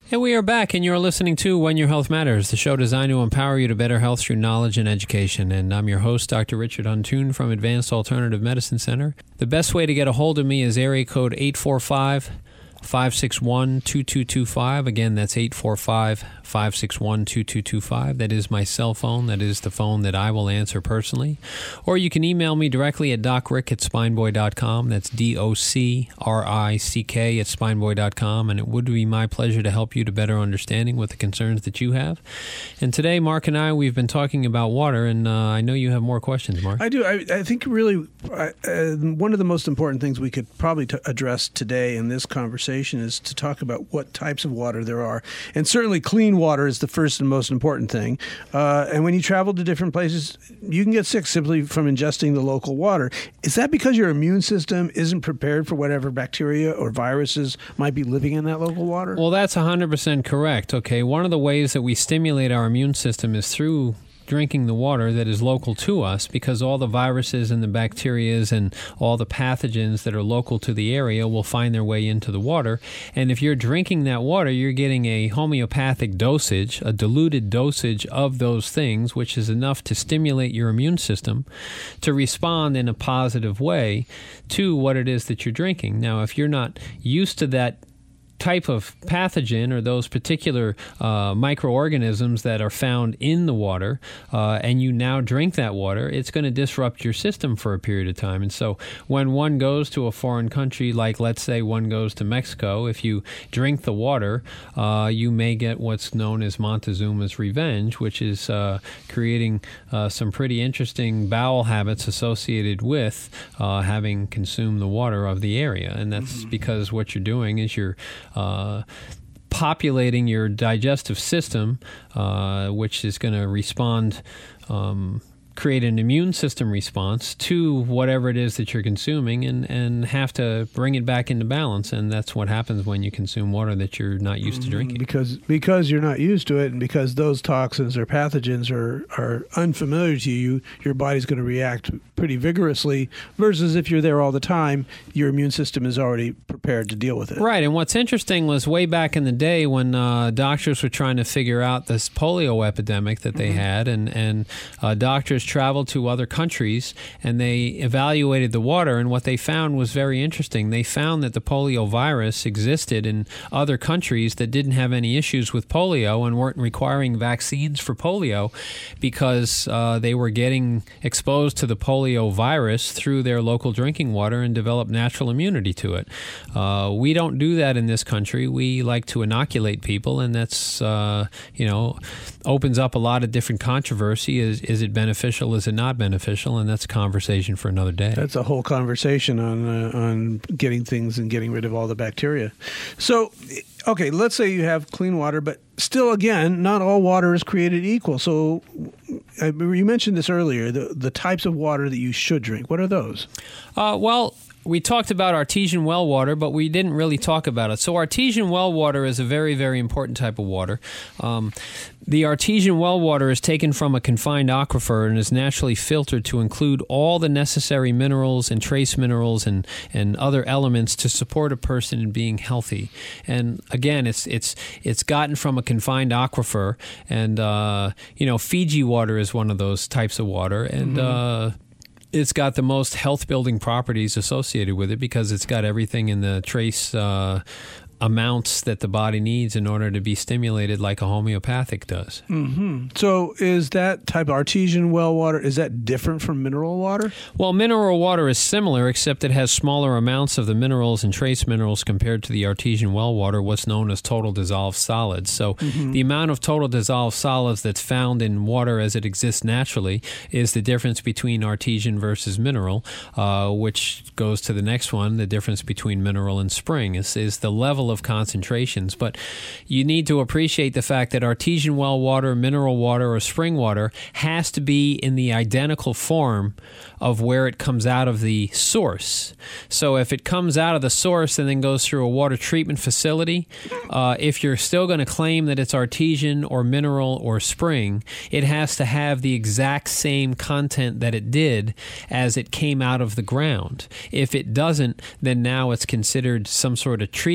And we are back, and you're listening to When Your Health Matters, the show designed to empower you to better health through knowledge and education. And I'm your host, Doctor Richard Huntoon from Advanced Alternative Medicine Center. The best way to get a hold of me is area code eight four five, five six one, two two two five. Again, that's eight four five, five six one, two two two five. That is my cell phone. That is the phone that I will answer personally. Or you can email me directly at docrick at spineboy dot com. That's D O C R I C K at spineboy dot com. And it would be my pleasure to help you to better understanding what the concerns that you have. And today, Mark and I, we've been talking about water, and uh, I know you have more questions, Mark. I do. I, I think really uh, one of the most important things we could probably t- address today in this conversation is to talk about what types of water there are. And certainly clean water is the first and most important thing. Uh, and when you travel to different places, you can get sick simply from ingesting the local water. Is that because your immune system isn't prepared for whatever bacteria or viruses might be living in that local water? Well, that's one hundred percent correct. Okay, one of the ways that we stimulate our immune system is through drinking the water that is local to us, because all the viruses and the bacterias and all the pathogens that are local to the area will find their way into the water. And if you're drinking that water, you're getting a homeopathic dosage, a diluted dosage of those things, which is enough to stimulate your immune system to respond in a positive way to what it is that you're drinking. Now, if you're not used to that type of pathogen or those particular uh, microorganisms that are found in the water, uh, and you now drink that water, it's going to disrupt your system for a period of time. And so when one goes to a foreign country, like let's say one goes to Mexico, if you drink the water, uh, you may get what's known as Montezuma's revenge, which is uh, creating uh, some pretty interesting bowel habits associated with uh, having consumed the water of the area. And that's mm-hmm. because what you're doing is you're Uh, populating your digestive system, uh, which is going to respond, um, create an immune system response to whatever it is that you're consuming, and, and have to bring it back into balance. And that's what happens when you consume water that you're not used to drinking. Because because you're not used to it, and because those toxins or pathogens are, are unfamiliar to you, your body's going to react pretty vigorously, versus if you're there all the time, your immune system is already prepared to deal with it. Right. And what's interesting was way back in the day when uh, doctors were trying to figure out this polio epidemic that they mm-hmm. had, and, and uh, doctors traveled to other countries and they evaluated the water, and what they found was very interesting. They found that the polio virus existed in other countries that didn't have any issues with polio and weren't requiring vaccines for polio, because uh, they were getting exposed to the polio virus through their local drinking water and developed natural immunity to it. Uh, we don't do that in this country. We like to inoculate people, and that's, uh, you know, opens up a lot of different controversy. Is, is it beneficial? Is it not beneficial? And that's a conversation for another day. That's a whole conversation on uh, on getting things and getting rid of all the bacteria. So, okay, let's say you have clean water, but still, again, not all water is created equal. So uh, you mentioned this earlier, the, the types of water that you should drink. What are those? Uh, well, we talked about artesian well water, but we didn't really talk about it. So artesian well water is a very, very important type of water. Um, the artesian well water is taken from a confined aquifer and is naturally filtered to include all the necessary minerals and trace minerals and, and other elements to support a person in being healthy. And again, it's it's it's gotten from a confined aquifer, and uh, you know, Fiji water is one of those types of water, and mm-hmm. uh, it's got the most health-building properties associated with it because it's got everything in the trace uh, amounts that the body needs in order to be stimulated like a homeopathic does. Mm-hmm. So is that type of artesian well water, is that different from mineral water? Well, mineral water is similar, except it has smaller amounts of the minerals and trace minerals compared to the artesian well water, what's known as total dissolved solids. So mm-hmm. the amount of total dissolved solids that's found in water as it exists naturally is the difference between artesian versus mineral, uh, which goes to the next one. The difference between mineral and spring is, is the level of concentrations. But you need to appreciate the fact that artesian well water, mineral water, or spring water has to be in the identical form of where it comes out of the source. So if it comes out of the source and then goes through a water treatment facility, uh, if you're still going to claim that it's artesian or mineral or spring, it has to have the exact same content that it did as it came out of the ground. If it doesn't, then now it's considered some sort of treated water,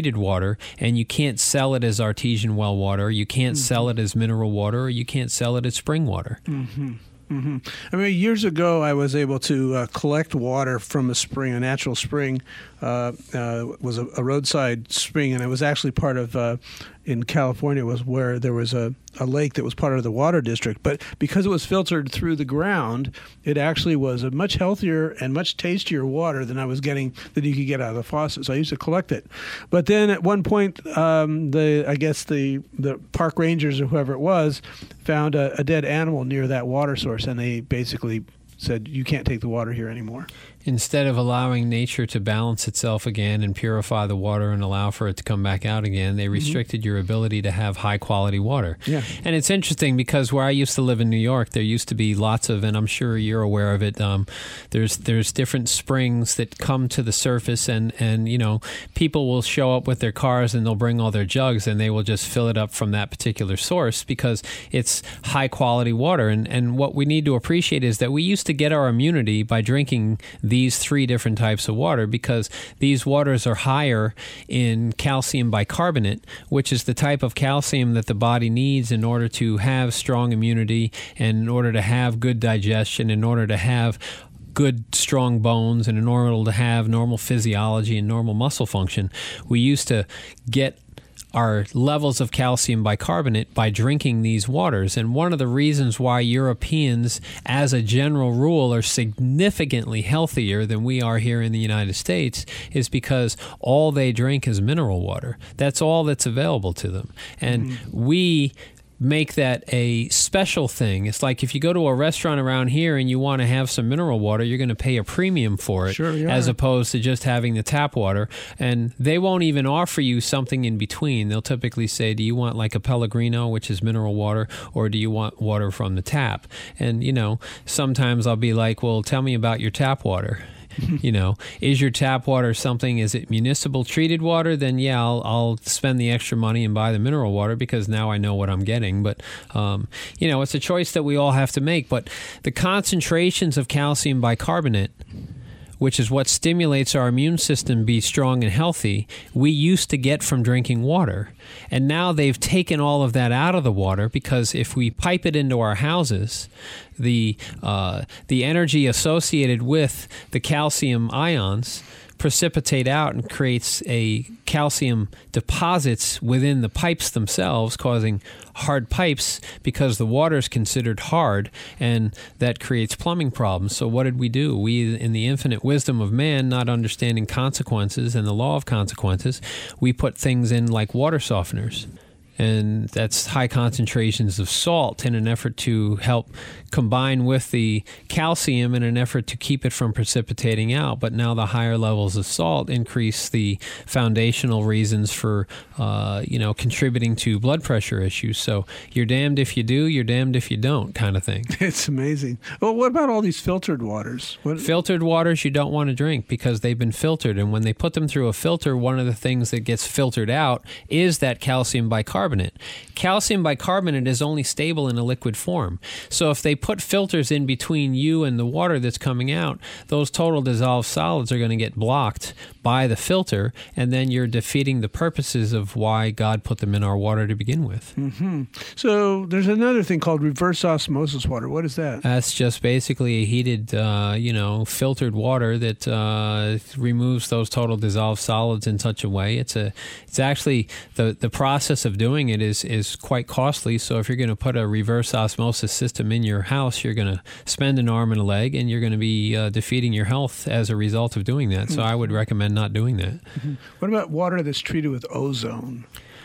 water, and you can't sell it as artesian well water, you can't mm-hmm. sell it as mineral water, or you can't sell it as spring water. Mm-hmm. Mm-hmm. I mean, years ago, I was able to uh, collect water from a spring, a natural spring. Uh, uh, was a, a roadside spring, and it was actually part of, uh, in California, was where there was a, a lake that was part of the water district. But because it was filtered through the ground, it actually was a much healthier and much tastier water than I was getting, than you could get out of the faucet. So I used to collect it. But then at one point, um, the I guess the, the park rangers or whoever it was found a, a dead animal near that water source, and they basically said, you can't take the water here anymore. Instead of allowing nature to balance itself again and purify the water and allow for it to come back out again, they restricted mm-hmm. your ability to have high-quality water. Yeah. And it's interesting because where I used to live in New York, there used to be lots of, and I'm sure you're aware of it, um, there's there's different springs that come to the surface, and, and, you know, people will show up with their cars and they'll bring all their jugs and they will just fill it up from that particular source because it's high-quality water. And, and what we need to appreciate is that we used to get our immunity by drinking these three different types of water because these waters are higher in calcium bicarbonate, which is the type of calcium that the body needs in order to have strong immunity and in order to have good digestion, in order to have good, strong bones, and in order to have normal physiology and normal muscle function. We used to get our levels of calcium bicarbonate by drinking these waters. And one of the reasons why Europeans, as a general rule, are significantly healthier than we are here in the United States is because all they drink is mineral water. That's all that's available to them. And mm-hmm. we make that a special thing. It's like if you go to a restaurant around here and you want to have some mineral water, you're going to pay a premium for it sure, as opposed to just having the tap water. And they won't even offer you something in between. They'll typically say, do you want like a Pellegrino, which is mineral water, or do you want water from the tap? And, you know, sometimes I'll be like, well, tell me about your tap water. You know, is your tap water something, is it municipal treated water? Then, yeah, I'll, I'll spend the extra money and buy the mineral water because now I know what I'm getting. But, um, you know, it's a choice that we all have to make. But the concentrations of calcium bicarbonate, which is what stimulates our immune system to be strong and healthy, we used to get from drinking water. And now they've taken all of that out of the water because if we pipe it into our houses, the uh, the energy associated with the calcium ions precipitate out and creates a calcium deposits within the pipes themselves, causing hard pipes because the water is considered hard, and that creates plumbing problems. So what did we do? We, in the infinite wisdom of man, not understanding consequences and the law of consequences, we put things in like water softeners. And that's high concentrations of salt in an effort to help combine with the calcium in an effort to keep it from precipitating out. But now the higher levels of salt increase the foundational reasons for, uh, you know, contributing to blood pressure issues. So you're damned if you do, you're damned if you don't kind of thing. It's amazing. Well, what about all these filtered waters? What? Filtered waters you don't want to drink because they've been filtered. And when they put them through a filter, one of the things that gets filtered out is that calcium bicarbonate. Calcium bicarbonate is only stable in a liquid form. So if they put filters in between you and the water that's coming out, those total dissolved solids are going to get blocked by the filter, and then you're defeating the purposes of why God put them in our water to begin with. Mm-hmm. So there's another thing called reverse osmosis water. What is that? That's just basically a heated, uh, you know, filtered water that uh, removes those total dissolved solids in such a way. It's a, it's actually the the process of doing it is is quite costly. So if you're going to put a reverse osmosis system in your house, you're going to spend an arm and a leg, and you're going to be uh, defeating your health as a result of doing that. So I would recommend not doing that. Mm-hmm. What about water that's treated with ozone?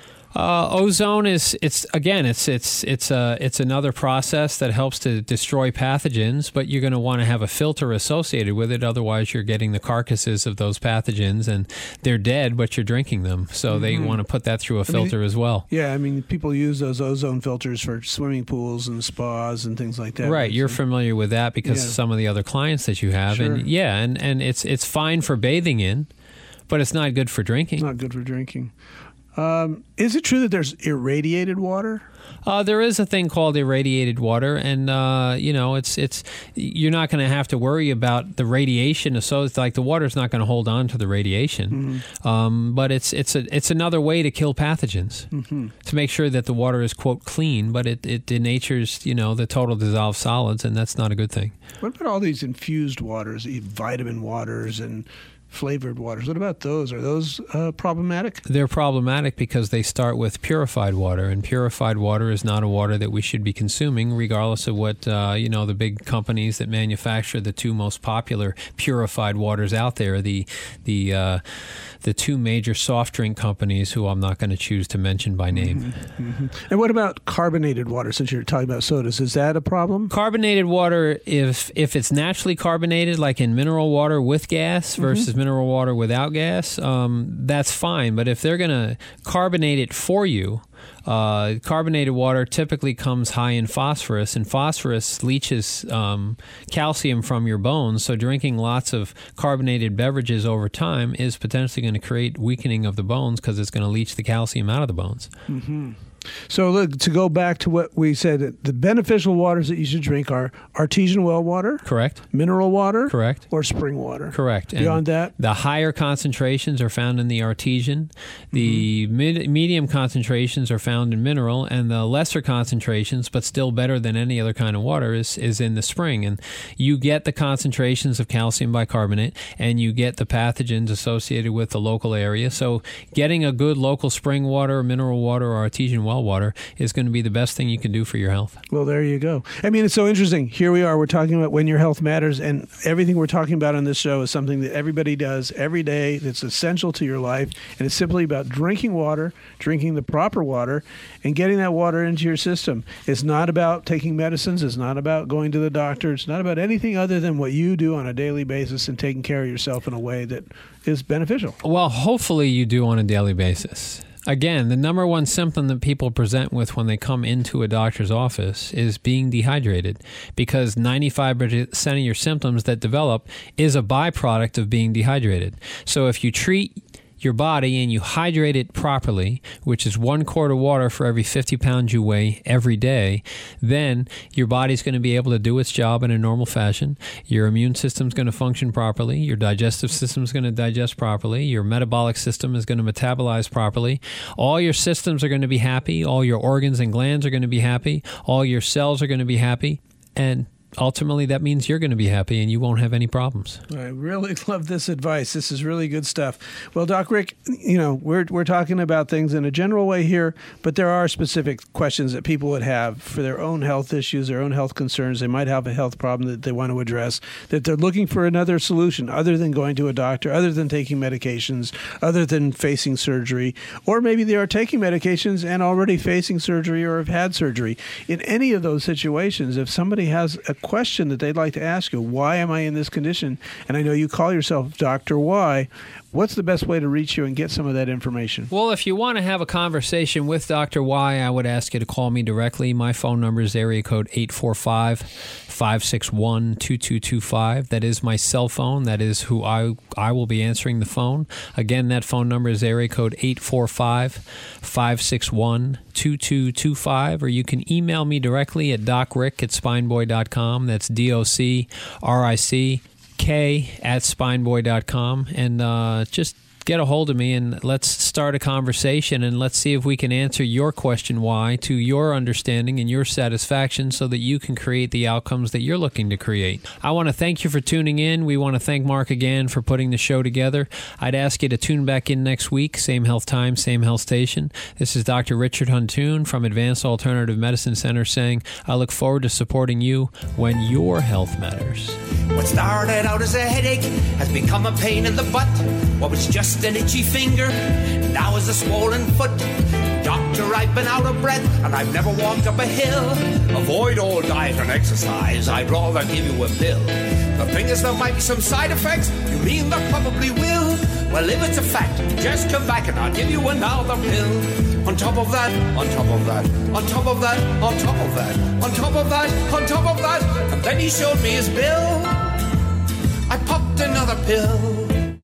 Uh, ozone is it's again it's it's it's a it's another process that helps to destroy pathogens, but you're going to want to have a filter associated with it. Otherwise, you're getting the carcasses of those pathogens, and they're dead, but you're drinking them. So mm-hmm. they want to put that through a filter I mean, as well. Yeah, I mean, people use those ozone filters for swimming pools and spas and things like that. Right, you're so familiar with that because yeah. of some of the other clients that you have, sure. and yeah, and and it's it's fine for bathing in, but it's not good for drinking. Not good for drinking. Um, is it true that there's irradiated water? Uh, there is a thing called irradiated water, and uh, you know, it's it's you're not going to have to worry about the radiation. So it's like the water's not going to hold on to the radiation, mm-hmm. um, but it's it's a it's another way to kill pathogens mm-hmm. to make sure that the water is quote clean. But it it denatures you know the total dissolved solids, and that's not a good thing. What about all these infused waters, vitamin waters, and flavored waters? What about those? Are those uh, problematic? They're problematic because they start with purified water, and purified water is not a water that we should be consuming, regardless of what uh, you know the big companies that manufacture the two most popular purified waters out there. The the uh, the two major soft drink companies, who I'm not going to choose to mention by name. Mm-hmm. Mm-hmm. And what about carbonated water? Since you're talking about sodas, is that a problem? Carbonated water, if if it's naturally carbonated, like in mineral water with gas versus mm-hmm. mineral water without gas, um, that's fine. But if they're going to carbonate it for you, uh, carbonated water typically comes high in phosphorus, and phosphorus leaches um, calcium from your bones. So drinking lots of carbonated beverages over time is potentially going to create weakening of the bones because it's going to leach the calcium out of the bones. Mm-hmm. So look, to go back to what we said, the beneficial waters that you should drink are artesian well water. Correct. Mineral water. Correct. Or spring water. Correct. Beyond and that? The higher concentrations are found in the artesian. The mm-hmm. mid, medium concentrations are found in mineral, and the lesser concentrations, but still better than any other kind of water, is, is in the spring. And you get the concentrations of calcium bicarbonate, and you get the pathogens associated with the local area. So getting a good local spring water, mineral water, or artesian well water is going to be the best thing you can do for your health. Well, there you go. I mean, it's so interesting. Here we are. We're talking about when your health matters, and everything we're talking about on this show is something that everybody does every day that's essential to your life, and it's simply about drinking water, drinking the proper water, and getting that water into your system. It's not about taking medicines. It's not about going to the doctor. It's not about anything other than what you do on a daily basis and taking care of yourself in a way that is beneficial. Well, hopefully you do on a daily basis. Again, the number one symptom that people present with when they come into a doctor's office is being dehydrated, because ninety-five percent of your symptoms that develop is a byproduct of being dehydrated. So if you treat your body and you hydrate it properly, which is one quart of water for every fifty pounds you weigh every day, then your body's going to be able to do its job in a normal fashion. Your immune system's going to function properly. Your digestive system's going to digest properly. Your metabolic system is going to metabolize properly. All your systems are going to be happy. All your organs and glands are going to be happy. All your cells are going to be happy. And ultimately, that means you're going to be happy and you won't have any problems. I really love this advice. This is really good stuff. Well, Doc Rick, you know, we're we're talking about things in a general way here, but there are specific questions that people would have for their own health issues, their own health concerns. They might have a health problem that they want to address, that they're looking for another solution other than going to a doctor, other than taking medications, other than facing surgery, or maybe they are taking medications and already facing surgery or have had surgery. In any of those situations, if somebody has a question that they'd like to ask you, why am I in this condition? And I know you call yourself Doctor Y. What's the best way to reach you and get some of that information? Well, if you want to have a conversation with Doctor Y, I would ask you to call me directly. My phone number is area code eight four five, five six one, two two two five. That is my cell phone. That is who I I will be answering the phone. Again, that phone number is area code eight four five, five six one, two two two five. Or you can email me directly at docrick at spineboy dot com. That's D O C R I C K at spineboy dot com, and uh, just get a hold of me and let's start a conversation and let's see if we can answer your question why to your understanding and your satisfaction so that you can create the outcomes that you're looking to create. I want to thank you for tuning in. We want to thank Mark again for putting the show together. I'd ask you to tune back in next week, same health time, same health station. This is Doctor Richard Huntoon from Advanced Alternative Medicine Center saying I look forward to supporting you when your health matters. What started out as a headache has become a pain in the butt. What was just an itchy finger now is a swollen foot. Doctor, I've been out of breath and I've never walked up a hill. Avoid all diet and exercise, I'd rather give you a pill. The thing is, there might be some side effects. You mean there probably will? Well, if it's a fact, just come back and I'll give you another pill. On top of that, on top of that, on top of that, on top of that, on top of that, on top of that. And then he showed me his bill. I popped another pill.